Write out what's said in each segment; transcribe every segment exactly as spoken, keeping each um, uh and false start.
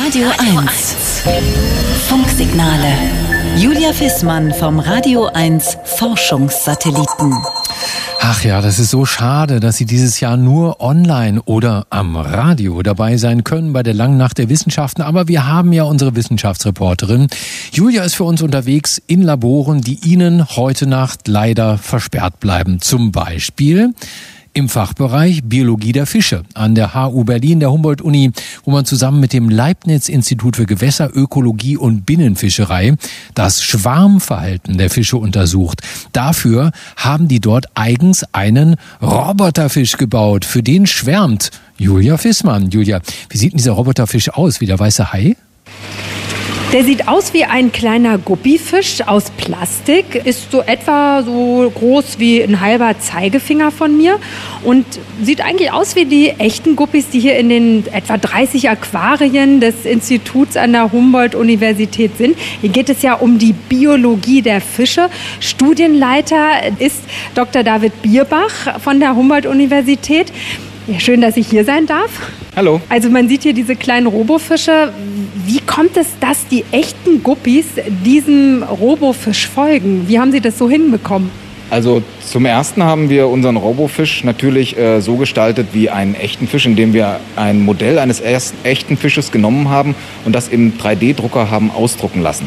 Radio eins. Funksignale. Julia Fissmann vom Radio eins Forschungssatelliten. Ach ja, das ist so schade, dass Sie dieses Jahr nur online oder am Radio dabei sein können bei der langen Nacht der Wissenschaften. Aber wir haben ja unsere Wissenschaftsreporterin. Julia ist für uns unterwegs in Laboren, die Ihnen heute Nacht leider versperrt bleiben. Zum Beispiel im Fachbereich Biologie der Fische an der H U Berlin, der Humboldt-Uni, wo man zusammen mit dem Leibniz-Institut für Gewässerökologie und Binnenfischerei das Schwarmverhalten der Fische untersucht. Dafür haben die dort eigens einen Roboterfisch gebaut. Für den schwärmt Julia Fissmann. Julia, wie sieht denn dieser Roboterfisch aus? Wie der weiße Hai? Der sieht aus wie ein kleiner Guppifisch aus Plastik, ist so etwa so groß wie ein halber Zeigefinger von mir und sieht eigentlich aus wie die echten Guppis, die hier in den etwa dreißig Aquarien des Instituts an der Humboldt-Universität sind. Hier geht es ja um die Biologie der Fische. Studienleiter ist Doktor David Bierbach von der Humboldt-Universität. Ja, schön, dass ich hier sein darf. Hallo. Also man sieht hier diese kleinen Robofische. Wie kommt es, dass die echten Guppis diesem Robofisch folgen? Wie haben Sie das so hinbekommen? Also zum Ersten haben wir unseren Robofisch natürlich äh, so gestaltet wie einen echten Fisch, indem wir ein Modell eines ersten echten Fisches genommen haben und das im drei D Drucker haben ausdrucken lassen.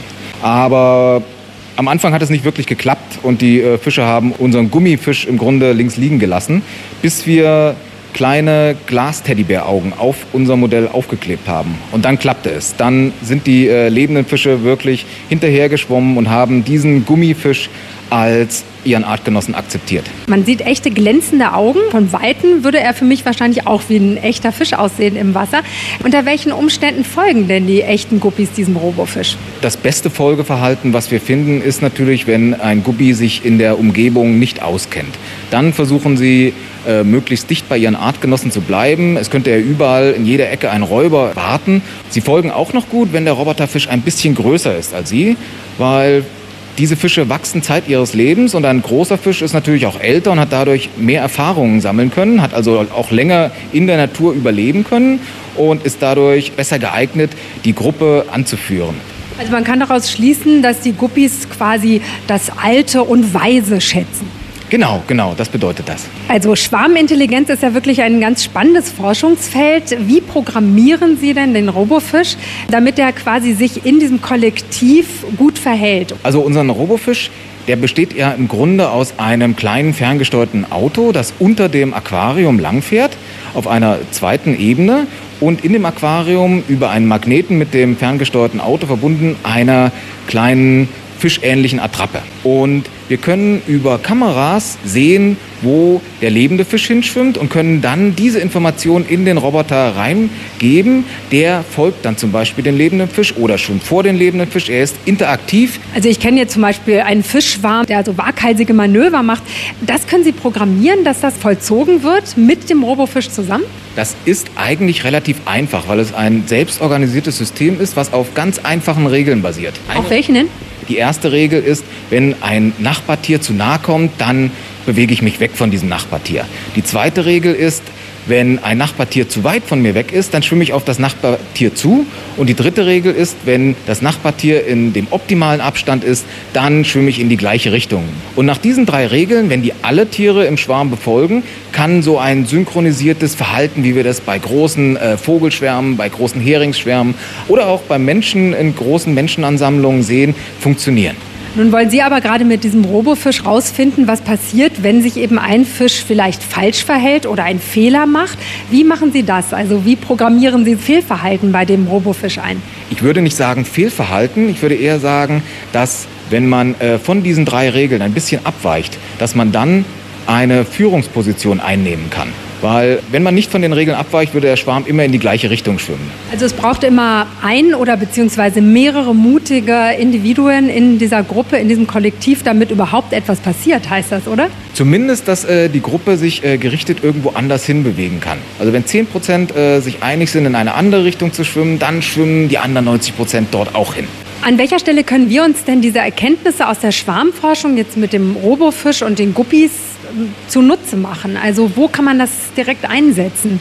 Aber am Anfang hat es nicht wirklich geklappt und die äh, Fische haben unseren Gummifisch im Grunde links liegen gelassen, bis wir kleine Glas-Teddybär-Augen auf unser Modell aufgeklebt haben. Und dann klappte es. Dann sind die äh, lebenden Fische wirklich hinterhergeschwommen und haben diesen Gummifisch als ihren Artgenossen akzeptiert. Man sieht echte glänzende Augen. Von Weitem würde er für mich wahrscheinlich auch wie ein echter Fisch aussehen im Wasser. Unter welchen Umständen folgen denn die echten Guppis diesem Robofisch? Das beste Folgeverhalten, was wir finden, ist natürlich, wenn ein Guppi sich in der Umgebung nicht auskennt. Dann versuchen sie, äh, möglichst dicht bei ihren Artgenossen zu bleiben. Es könnte ja überall in jeder Ecke ein Räuber warten. Sie folgen auch noch gut, wenn der Roboterfisch ein bisschen größer ist als sie, weil diese Fische wachsen Zeit ihres Lebens und ein großer Fisch ist natürlich auch älter und hat dadurch mehr Erfahrungen sammeln können, hat also auch länger in der Natur überleben können und ist dadurch besser geeignet, die Gruppe anzuführen. Also man kann daraus schließen, dass die Guppis quasi das Alte und Weise schätzen. Genau, genau, das bedeutet das. Also Schwarmintelligenz ist ja wirklich ein ganz spannendes Forschungsfeld. Wie programmieren Sie denn den Robofisch, damit er quasi sich in diesem Kollektiv gut verhält? Also unseren Robofisch, der besteht ja im Grunde aus einem kleinen ferngesteuerten Auto, das unter dem Aquarium langfährt, auf einer zweiten Ebene und in dem Aquarium über einen Magneten mit dem ferngesteuerten Auto verbunden einer kleinen fischähnlichen Attrappe. Und wir können über Kameras sehen, wo der lebende Fisch hinschwimmt und können dann diese Information in den Roboter reingeben. Der folgt dann zum Beispiel den lebenden Fisch oder schwimmt vor den lebenden Fisch. Er ist interaktiv. Also ich kenne jetzt zum Beispiel einen Fischschwarm, der so waghalsige Manöver macht. Das können Sie programmieren, dass das vollzogen wird mit dem Robofisch zusammen? Das ist eigentlich relativ einfach, weil es ein selbstorganisiertes System ist, was auf ganz einfachen Regeln basiert. Auf welchen denn? Die erste Regel ist, wenn ein Nachbartier zu nahe kommt, dann bewege ich mich weg von diesem Nachbartier. Die zweite Regel ist, wenn ein Nachbartier zu weit von mir weg ist, dann schwimme ich auf das Nachbartier zu. Und die dritte Regel ist, wenn das Nachbartier in dem optimalen Abstand ist, dann schwimme ich in die gleiche Richtung. Und nach diesen drei Regeln, wenn die alle Tiere im Schwarm befolgen, kann so ein synchronisiertes Verhalten, wie wir das bei großen äh, Vogelschwärmen, bei großen Heringsschwärmen oder auch bei Menschen in großen Menschenansammlungen sehen, funktionieren. Nun wollen Sie aber gerade mit diesem Robofisch rausfinden, was passiert, wenn sich eben ein Fisch vielleicht falsch verhält oder einen Fehler macht. Wie machen Sie das? Also wie programmieren Sie Fehlverhalten bei dem Robofisch ein? Ich würde nicht sagen Fehlverhalten, ich würde eher sagen, dass wenn man äh, von diesen drei Regeln ein bisschen abweicht, dass man dann eine Führungsposition einnehmen kann. Weil wenn man nicht von den Regeln abweicht, würde der Schwarm immer in die gleiche Richtung schwimmen. Also es braucht immer ein oder beziehungsweise mehrere mutige Individuen in dieser Gruppe, in diesem Kollektiv, damit überhaupt etwas passiert, heißt das, oder? Zumindest, dass äh, die Gruppe sich äh, gerichtet irgendwo anders hin bewegen kann. Also wenn zehn Prozent äh, sich einig sind, in eine andere Richtung zu schwimmen, dann schwimmen die anderen neunzig Prozent dort auch hin. An welcher Stelle können wir uns denn diese Erkenntnisse aus der Schwarmforschung jetzt mit dem Robofisch und den Guppis zunutze machen? Also wo kann man das direkt einsetzen?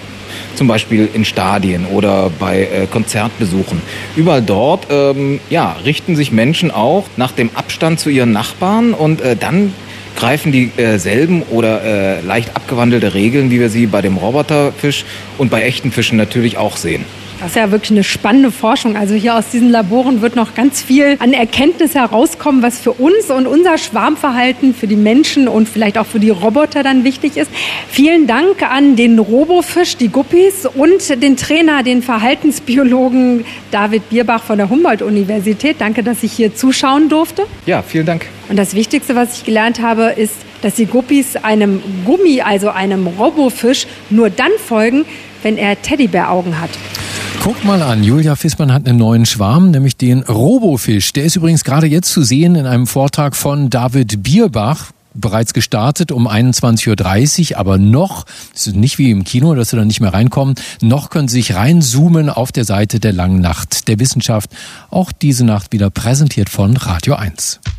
zum Beispiel in Stadien oder bei äh, Konzertbesuchen. Überall dort ähm, ja, richten sich Menschen auch nach dem Abstand zu ihren Nachbarn und äh, dann greifen dieselben äh, oder äh, leicht abgewandelte Regeln, wie wir sie bei dem Roboterfisch und bei echten Fischen natürlich auch sehen. Das ist ja wirklich eine spannende Forschung. Also hier aus diesen Laboren wird noch ganz viel an Erkenntnis herauskommen, was für uns und unser Schwarmverhalten, für die Menschen und vielleicht auch für die Roboter dann wichtig ist. Vielen Dank an den Robofisch, die Guppies und den Trainer, den Verhaltensbiologen David Bierbach von der Humboldt-Universität. Danke, dass ich hier zuschauen durfte. Ja, vielen Dank. Und das Wichtigste, was ich gelernt habe, ist, dass die Guppies einem Gummi, also einem Robofisch, nur dann folgen, wenn er Teddybäraugen hat. Guck mal an, Julia Fissmann hat einen neuen Schwarm, nämlich den Robofisch. Der ist übrigens gerade jetzt zu sehen in einem Vortrag von David Bierbach. Bereits gestartet um einundzwanzig Uhr dreißig, aber noch, es ist nicht wie im Kino, dass Sie da nicht mehr reinkommen, noch können Sie sich reinzoomen auf der Seite der langen Nacht der Wissenschaft. Auch diese Nacht wieder präsentiert von Radio eins.